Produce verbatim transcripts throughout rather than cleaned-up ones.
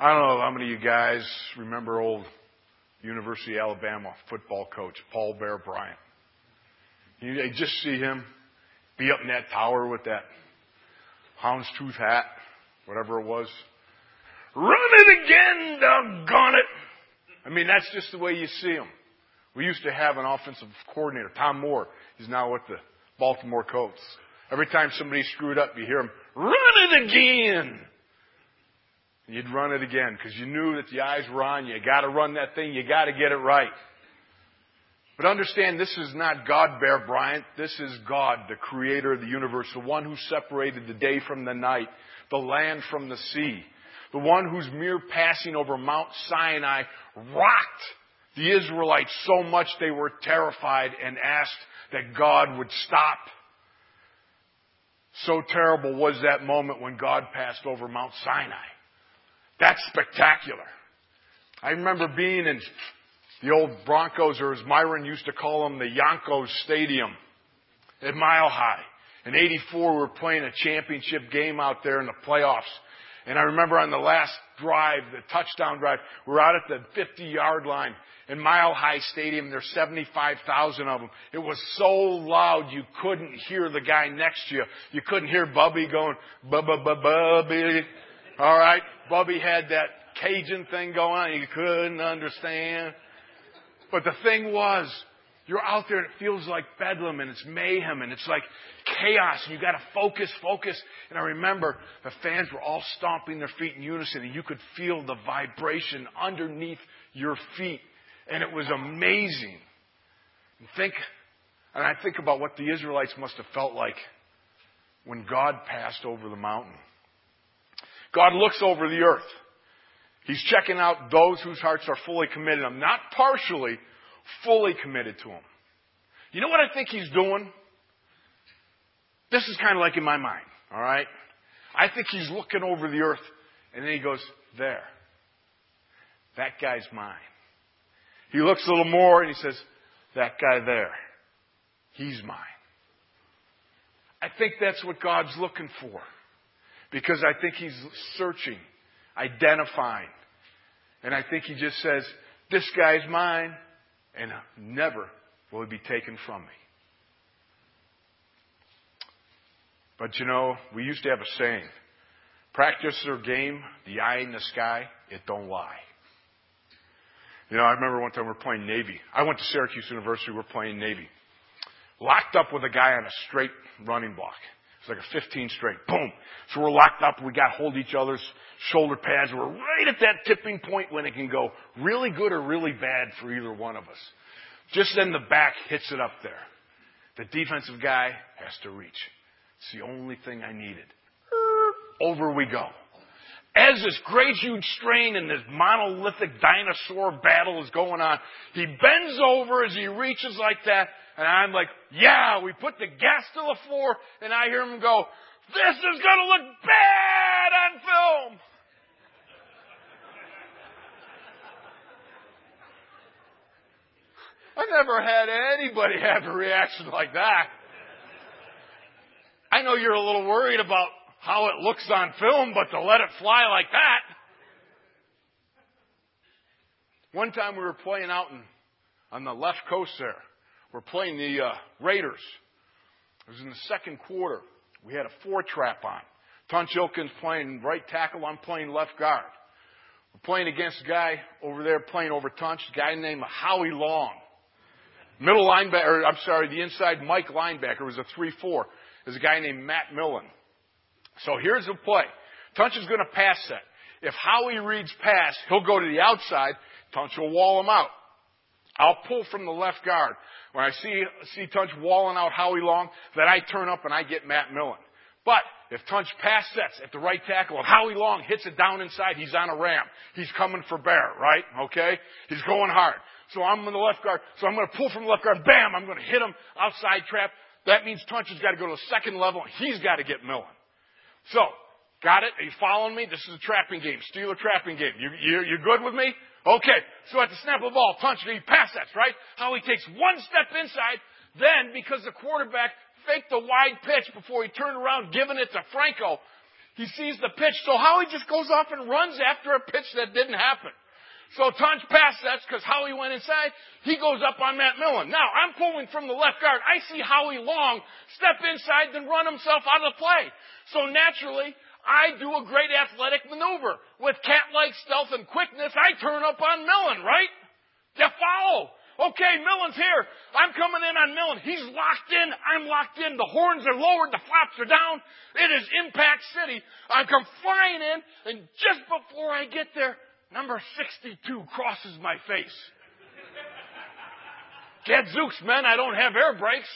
I don't know how many of you guys remember old University of Alabama football coach Paul Bear Bryant. You just see him be up in that tower with that houndstooth hat, whatever it was. Run it again, doggone it. I mean, that's just the way you see him. We used to have an offensive coordinator, Tom Moore. He's now with the Baltimore Colts. Every time somebody screwed up, you hear him, run it again. And you'd run it again because you knew that the eyes were on you. You got to run that thing. You got to get it right. But understand, this is not God Bear Bryant. This is God, the creator of the universe, the one who separated the day from the night, the land from the sea, the one whose mere passing over Mount Sinai rocked the Israelites so much they were terrified and asked that God would stop. So terrible was that moment when God passed over Mount Sinai. That's spectacular. I remember being in the old Broncos, or as Myron used to call them, the Yonkos Stadium at Mile High. In eighty-four, we were playing a championship game out there in the playoffs. And I remember on the last drive, the touchdown drive, we're out at the fifty-yard line in Mile High Stadium. There's seventy-five thousand of them. It was so loud you couldn't hear the guy next to you. You couldn't hear Bubby going, bu-bu-bu-bubby. All right? Bubby had that Cajun thing going on. You couldn't understand. But the thing was, you're out there and it feels like bedlam and it's mayhem and it's like chaos and you got to focus, focus. And I remember the fans were all stomping their feet in unison and you could feel the vibration underneath your feet. And it was amazing. And think, and I think about what the Israelites must have felt like when God passed over the mountain. God looks over the earth. He's checking out those whose hearts are fully committed to Him. Not partially, fully committed to Him. You know what I think He's doing? This is kind of like in my mind, all right? I think He's looking over the earth, and then He goes, there. That guy's mine. He looks a little more, and He says, that guy there. He's mine. I think that's what God's looking for. Because I think He's searching, identifying. And I think He just says, this guy's mine, and never will he be taken from me. But you know, we used to have a saying, practice or game, the eye in the sky, it don't lie. You know, I remember one time we were playing Navy. I went to Syracuse University, we were playing Navy. Locked up with a guy on a straight running block. It's like a fifteen straight. Boom. So we're locked up. We got hold of each other's shoulder pads. We're right at that tipping point when it can go really good or really bad for either one of us. Just then the back hits it up there. The defensive guy has to reach. It's the only thing I needed. Over we go. As this great huge strain and this monolithic dinosaur battle is going on, he bends over as he reaches like that. And I'm like, yeah, we put the gas to the floor, and I hear him go, this is going to look bad on film. I never had anybody have a reaction like that. I know you're a little worried about how it looks on film, but to let it fly like that. One time we were playing out in, on the left coast there. We're playing the uh, Raiders. It was in the second quarter. We had a four trap on. Tunch Ilkins playing right tackle. I'm playing left guard. We're playing against a guy over there playing over Tunch, a guy named Howie Long. Middle linebacker, I'm sorry, the inside Mike linebacker was a three four. There's a guy named Matt Millen. So here's the play. Tunch is going to pass set. If Howie reads pass, he'll go to the outside. Tunch will wall him out. I'll pull from the left guard. When I see see Tunch walling out Howie Long, then I turn up and I get Matt Millen. But if Tunch pass sets at the right tackle and Howie Long hits it down inside, he's on a ram. He's coming for bear, right? Okay? He's going hard. So I'm in the left guard. So I'm going to pull from the left guard. Bam! I'm going to hit him outside trap. That means Tunch has got to go to the second level. He's got to get Millen. So, got it? Are you following me? This is a trapping game. Steeler trapping game. You, you, you good with me? Okay. So at the snap of the ball, Tunch, he pass sets, right? Howie takes one step inside. Then, because the quarterback faked the wide pitch before he turned around, giving it to Franco, He sees the pitch, so Howie just goes off and runs after a pitch that didn't happen. So Tunch pass sets because Howie went inside. He goes up on Matt Millen. Now, I'm pulling from the left guard. I see Howie Long step inside, then run himself out of the play. So naturally, I do a great athletic maneuver. With cat-like stealth and quickness, I turn up on Millen, right? You follow. Okay, Millen's here. I'm coming in on Millen. He's locked in. I'm locked in. The horns are lowered. The flaps are down. It is Impact City. I come flying in, and just before I get there, number sixty-two crosses my face. Gadzooks, men, I don't have air brakes.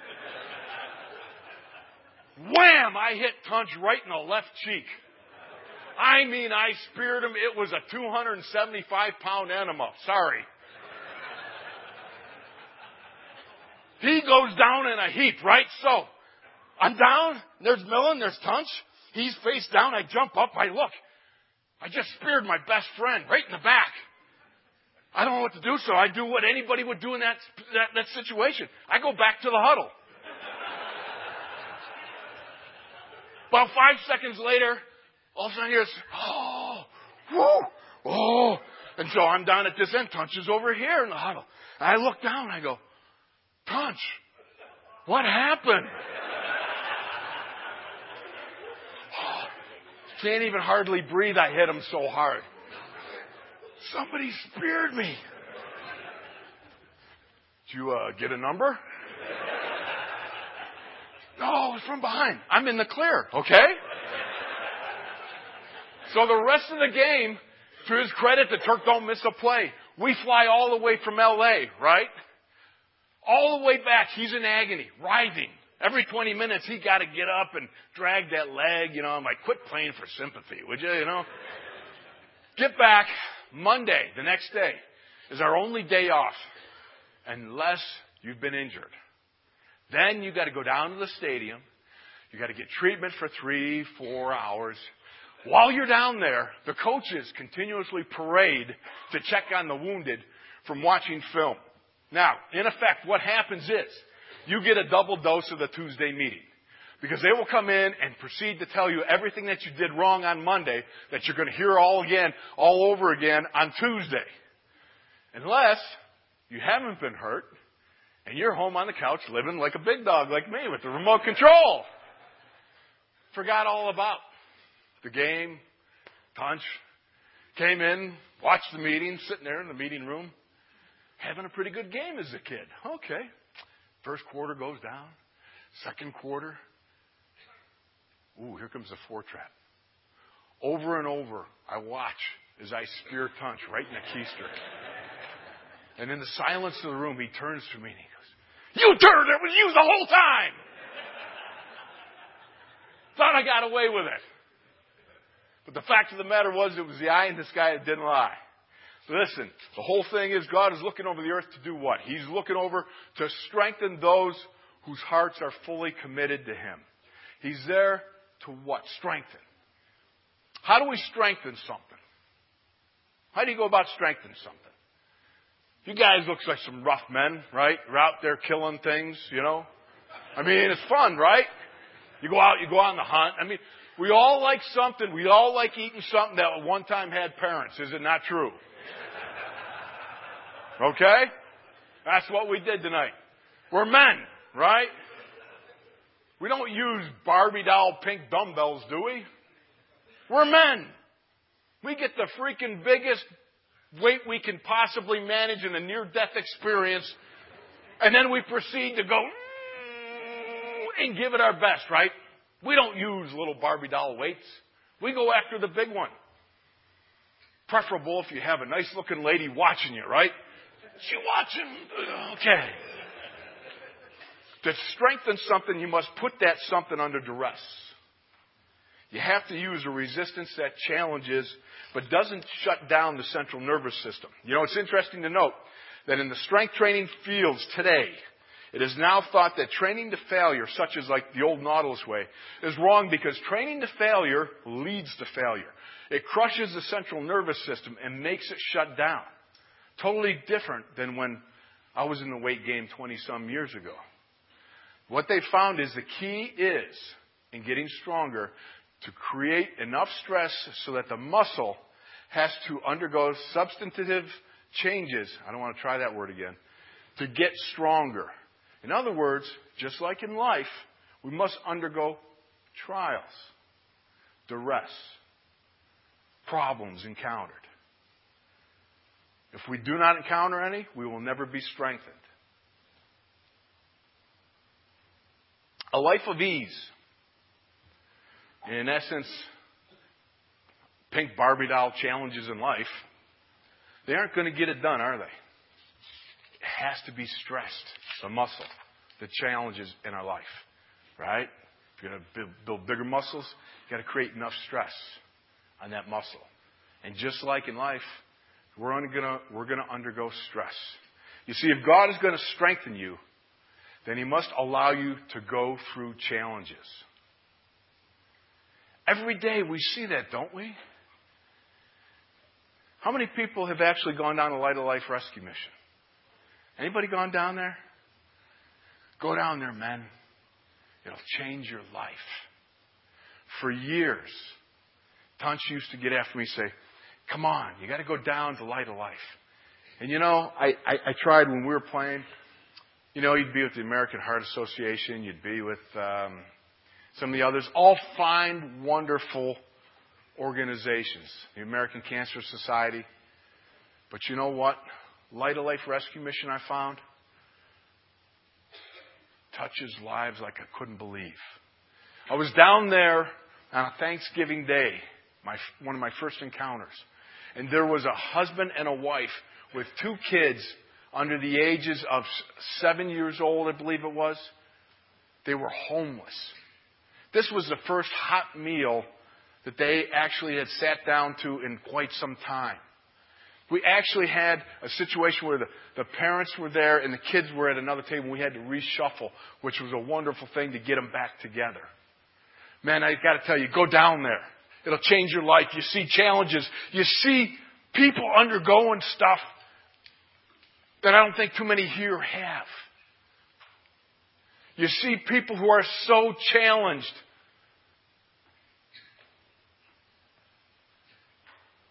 Wham! I hit Tunch right in the left cheek. I mean, I speared him. It was a two hundred seventy-five pound enema. Sorry. He goes down in a heap, right? So, I'm down. There's Millen. There's Tunch. He's face down. I jump up. I look. I just speared my best friend right in the back. I don't know what to do, so I do what anybody would do in that, that, that situation. I go back to the huddle. About five seconds later, all of a sudden I hear, oh, whoo, oh. And so I'm down at this end. Tunch is over here in the huddle. And I look down and I go, Tunch, what happened? Oh, can't even hardly breathe. I hit him so hard. Somebody speared me. Did you uh, get a number? No, it was from behind. I'm in the clear, okay? So the rest of the game, to his credit, the Turk don't miss a play. We fly all the way from L A, right? All the way back, he's in agony, writhing. Every twenty minutes, he got to get up and drag that leg. You know, I'm like, quit playing for sympathy, would you? You know? Get back. Monday, the next day, is our only day off, unless you've been injured. Then you got to go down to the stadium. You got to get treatment for three, four hours. While you're down there, the coaches continuously parade to check on the wounded from watching film. Now, in effect, what happens is you get a double dose of the Tuesday meeting. Because they will come in and proceed to tell you everything that you did wrong on Monday that you're going to hear all again, all over again on Tuesday. Unless you haven't been hurt and you're home on the couch living like a big dog like me with the remote control. Forgot all about the game. Tunch came in, watched the meeting, sitting there in the meeting room, having a pretty good game as a kid. Okay. First quarter goes down. Second quarter. Ooh, here comes the four trap. Over and over, I watch as I spear Tunch right in the keister. And in the silence of the room, he turns to me and he goes, "You turned it was you the whole time!" Thought I got away with it. But the fact of the matter was, it was the eye in the sky that didn't lie. Listen, the whole thing is God is looking over the earth to do what? He's looking over to strengthen those whose hearts are fully committed to Him. He's there to what? Strengthen. How do we strengthen something? How do you go about strengthening something? You guys look like some rough men, right? You're out there killing things, you know? I mean, it's fun, right? You go out, you go on the hunt. I mean, we all like something. We all like eating something that at one time had parents. Is it not true? Okay? That's what we did tonight. We're men, right? We don't use Barbie doll pink dumbbells, do we? We're men. We get the freaking biggest weight we can possibly manage in a near-death experience, and then we proceed to go and give it our best, right? We don't use little Barbie doll weights. We go after the big one. Preferable if you have a nice-looking lady watching you, right? She watching? Okay. To strengthen something, you must put that something under duress. You have to use a resistance that challenges but doesn't shut down the central nervous system. You know, it's interesting to note that in the strength training fields today, it is now thought that training to failure, such as like the old Nautilus way, is wrong because training to failure leads to failure. It crushes the central nervous system and makes it shut down. Totally different than when I was in the weight game twenty-some years ago. What they found is the key is, in getting stronger, to create enough stress so that the muscle has to undergo substantive changes. I don't want to try that word again. To get stronger. In other words, just like in life, we must undergo trials, duress, problems encountered. If we do not encounter any, we will never be strengthened. A life of ease. In essence, pink Barbie doll challenges in life, they aren't going to get it done, are they? It has to be stressed, the muscle, the challenges in our life, right? If you're going to build, build bigger muscles, you've got to create enough stress on that muscle. And just like in life, we're going to, we're going to undergo stress. You see, if God is going to strengthen you, then He must allow you to go through challenges. Every day we see that, don't we? How many people have actually gone down a Light of Life rescue mission? Anybody gone down there? Go down there, men. It'll change your life. For years, Tunch used to get after me and say, come on, you got to go down to Light of Life. And you know, I, I, I tried when we were playing. You know, you'd be with the American Heart Association. You'd be with um, some of the others. All fine, wonderful organizations. The American Cancer Society. But you know what? Light of Life Rescue Mission I found touches lives like I couldn't believe. I was down there on a Thanksgiving Day, my one of my first encounters. And there was a husband and a wife with two kids under the ages of seven years old, I believe it was. They were homeless. This was the first hot meal that they actually had sat down to in quite some time. We actually had a situation where the, the parents were there and the kids were at another table. We had to reshuffle, which was a wonderful thing to get them back together. Man, I got to tell you, go down there. It'll change your life. You see challenges. You see people undergoing stuff that I don't think too many here have. You see people who are so challenged